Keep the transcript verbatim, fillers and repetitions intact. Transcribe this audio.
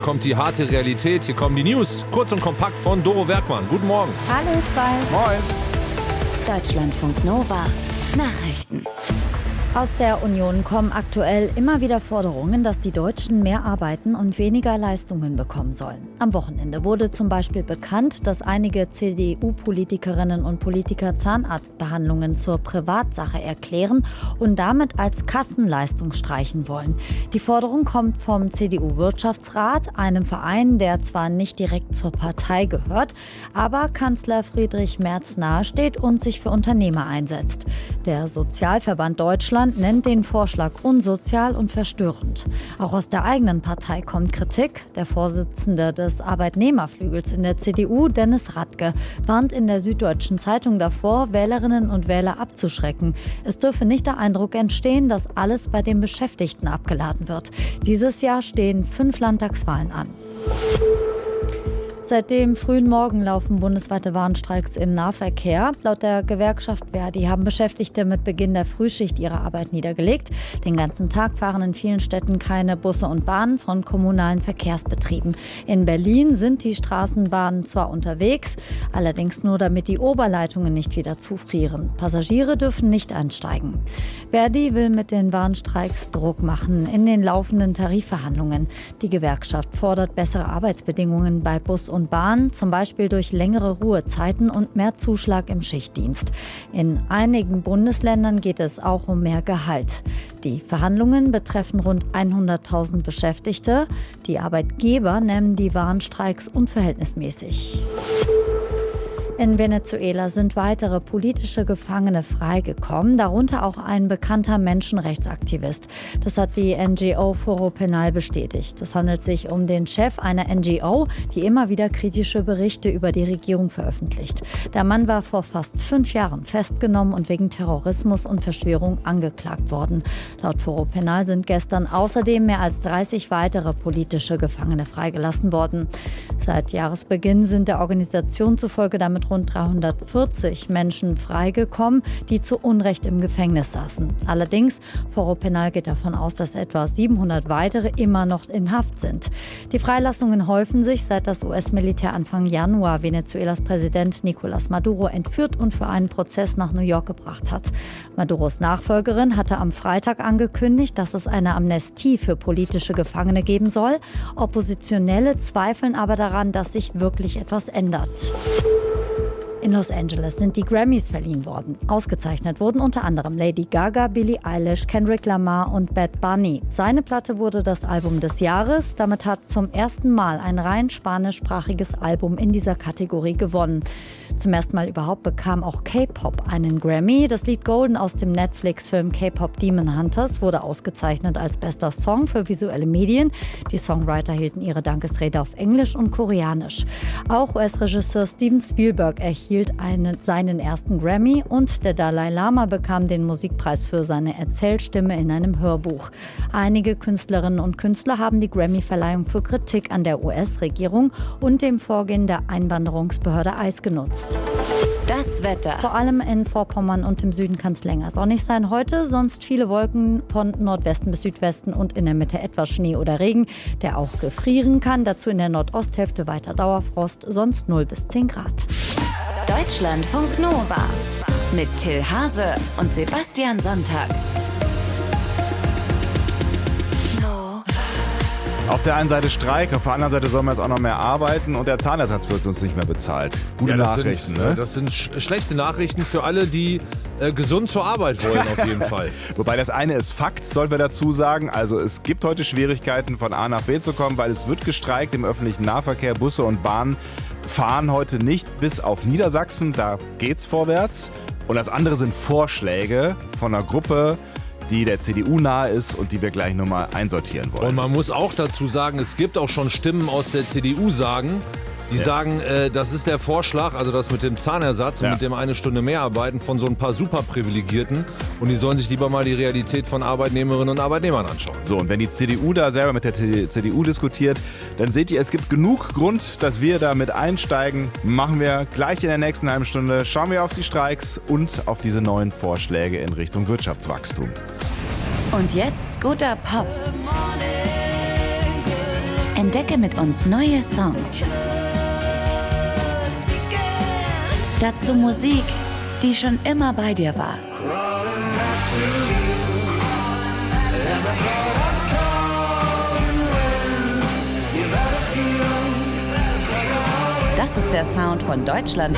Kommt die harte Realität, hier kommen die News, kurz und kompakt von Doro Werkmann. Guten Morgen. Hallo zwei. Moin. Deutschlandfunk Nova. Nachrichten. Aus der Union kommen aktuell immer wieder Forderungen, dass die Deutschen mehr arbeiten und weniger Leistungen bekommen sollen. Am Wochenende wurde zum Beispiel bekannt, dass einige C D U-Politikerinnen und Politiker Zahnarztbehandlungen zur Privatsache erklären und damit als Kassenleistung streichen wollen. Die Forderung kommt vom C D U-Wirtschaftsrat, einem Verein, der zwar nicht direkt zur Partei gehört, aber Kanzler Friedrich Merz nahesteht und sich für Unternehmer einsetzt. Der Sozialverband Deutschland nennt den Vorschlag unsozial und verstörend. Auch aus der eigenen Partei kommt Kritik. Der Vorsitzende des Arbeitnehmerflügels in der C D U, Dennis Radke, warnt in der Süddeutschen Zeitung davor, Wählerinnen und Wähler abzuschrecken. Es dürfe nicht der Eindruck entstehen, dass alles bei den Beschäftigten abgeladen wird. Dieses Jahr stehen fünf Landtagswahlen an. Seit dem frühen Morgen laufen bundesweite Warnstreiks im Nahverkehr. Laut der Gewerkschaft Verdi haben Beschäftigte mit Beginn der Frühschicht ihre Arbeit niedergelegt. Den ganzen Tag fahren in vielen Städten keine Busse und Bahnen von kommunalen Verkehrsbetrieben. In Berlin sind die Straßenbahnen zwar unterwegs, allerdings nur damit die Oberleitungen nicht wieder zufrieren. Passagiere dürfen nicht einsteigen. Verdi will mit den Warnstreiks Druck machen in den laufenden Tarifverhandlungen. Die Gewerkschaft fordert bessere Arbeitsbedingungen bei Bus- und Bahn, zum Beispiel durch längere Ruhezeiten und mehr Zuschlag im Schichtdienst. In einigen Bundesländern geht es auch um mehr Gehalt. Die Verhandlungen betreffen rund hunderttausend Beschäftigte. Die Arbeitgeber nennen die Warnstreiks unverhältnismäßig. In Venezuela sind weitere politische Gefangene freigekommen, darunter auch ein bekannter Menschenrechtsaktivist. Das hat die N G O Foro Penal bestätigt. Es handelt sich um den Chef einer N G O, die immer wieder kritische Berichte über die Regierung veröffentlicht. Der Mann war vor fast fünf Jahren festgenommen und wegen Terrorismus und Verschwörung angeklagt worden. Laut Foro Penal sind gestern außerdem mehr als dreißig weitere politische Gefangene freigelassen worden. Seit Jahresbeginn sind der Organisation zufolge damit rund dreihundertvierzig Menschen freigekommen, die zu Unrecht im Gefängnis saßen. Allerdings, Foro Penal geht davon aus, dass etwa siebenhundert weitere immer noch in Haft sind. Die Freilassungen häufen sich, seit das U S-Militär Anfang Januar Venezuelas Präsident Nicolás Maduro entführt und für einen Prozess nach New York gebracht hat. Maduros Nachfolgerin hatte am Freitag angekündigt, dass es eine Amnestie für politische Gefangene geben soll. Oppositionelle zweifeln aber daran, dass sich wirklich etwas ändert. In Los Angeles sind die Grammys verliehen worden. Ausgezeichnet wurden unter anderem Lady Gaga, Billie Eilish, Kendrick Lamar und Bad Bunny. Seine Platte wurde das Album des Jahres. Damit hat zum ersten Mal ein rein spanischsprachiges Album in dieser Kategorie gewonnen. Zum ersten Mal überhaupt bekam auch K-Pop einen Grammy. Das Lied Golden aus dem Netflix-Film K-Pop Demon Hunters wurde ausgezeichnet als bester Song für visuelle Medien. Die Songwriter hielten ihre Dankesrede auf Englisch und Koreanisch. Auch U S-Regisseur Steven Spielberg erhielt Einen, seinen ersten Grammy und der Dalai Lama bekam den Musikpreis für seine Erzählstimme in einem Hörbuch. Einige Künstlerinnen und Künstler haben die Grammy-Verleihung für Kritik an der U S-Regierung und dem Vorgehen der Einwanderungsbehörde I C E genutzt. Das Wetter. Vor allem in Vorpommern und im Süden kann es länger sonnig sein heute, sonst viele Wolken von Nordwesten bis Südwesten und in der Mitte etwas Schnee oder Regen, der auch gefrieren kann. Dazu in der Nordosthälfte weiter Dauerfrost, sonst null bis zehn Grad. Deutschlandfunk Nova mit Till Hase und Sebastian Sonntag. Auf der einen Seite Streik, auf der anderen Seite sollen wir jetzt auch noch mehr arbeiten und der Zahnersatz wird uns nicht mehr bezahlt. Gute ja, das Nachrichten, sind, ne? Das sind sch- schlechte Nachrichten für alle, die äh, gesund zur Arbeit wollen, auf jeden Fall. Wobei das eine ist Fakt, sollen wir dazu sagen. Also es gibt heute Schwierigkeiten, von A nach B zu kommen, weil es wird gestreikt im öffentlichen Nahverkehr. Busse und Bahnen fahren heute nicht bis auf Niedersachsen, da geht's vorwärts. Und das andere sind Vorschläge von einer Gruppe, die der C D U nahe ist und die wir gleich nochmal einsortieren wollen. Und man muss auch dazu sagen, es gibt auch schon Stimmen aus der C D U sagen, die ja. sagen, äh, das ist der Vorschlag, also das mit dem Zahnersatz und ja. mit dem eine Stunde mehr arbeiten von so ein paar Superprivilegierten und die sollen sich lieber mal die Realität von Arbeitnehmerinnen und Arbeitnehmern anschauen. So, und wenn die C D U da selber mit der C D U diskutiert, dann seht ihr, es gibt genug Grund, dass wir da mit einsteigen. Machen wir gleich in der nächsten halben Stunde. Schauen wir auf die Streiks und auf diese neuen Vorschläge in Richtung Wirtschaftswachstum. Und jetzt guter Pop. Entdecke mit uns neue Songs. Dazu Musik, die schon immer bei dir war. Das ist der Sound von Deutschland